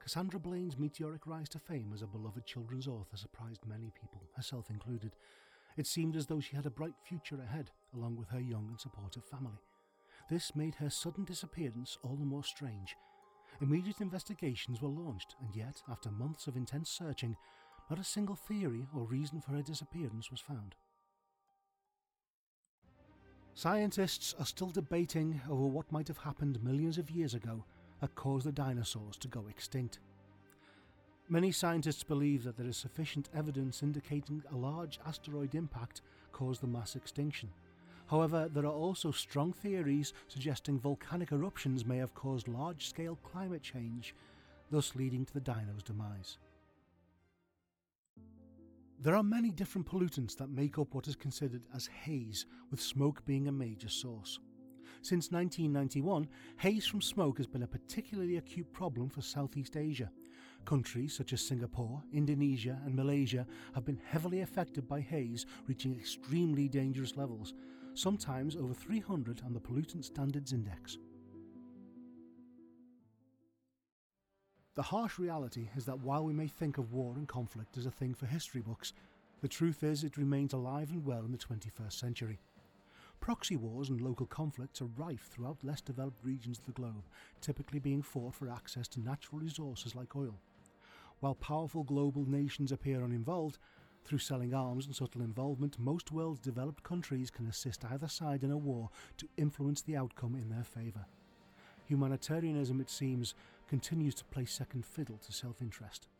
Cassandra Blaine's meteoric rise to fame as a beloved children's author surprised many people, herself included. It seemed as though she had a bright future ahead, along with her young and supportive family. This made her sudden disappearance all the more strange. Immediate investigations were launched, and yet, after months of intense searching, not a single theory or reason for her disappearance was found. Scientists are still debating over what might have happened millions of years ago that caused the dinosaurs to go extinct. Many scientists believe that there is sufficient evidence indicating a large asteroid impact caused the mass extinction. However, there are also strong theories suggesting volcanic eruptions may have caused large-scale climate change, thus leading to the dino's demise. There are many different pollutants that make up what is considered as haze, with smoke being a major source. Since 1991, haze from smoke has been a particularly acute problem for Southeast Asia. Countries such as Singapore, Indonesia and Malaysia have been heavily affected by haze, reaching extremely dangerous levels, sometimes over 300 on the Pollutant Standards Index. The harsh reality is that while we may think of war and conflict as a thing for history books, the truth is it remains alive and well in the 21st century. Proxy wars and local conflicts are rife throughout less developed regions of the globe, typically being fought for access to natural resources like oil. While powerful global nations appear uninvolved, through selling arms and subtle involvement, most world's developed countries can assist either side in a war to influence the outcome in their favour. Humanitarianism, it seems, continues to play second fiddle to self-interest.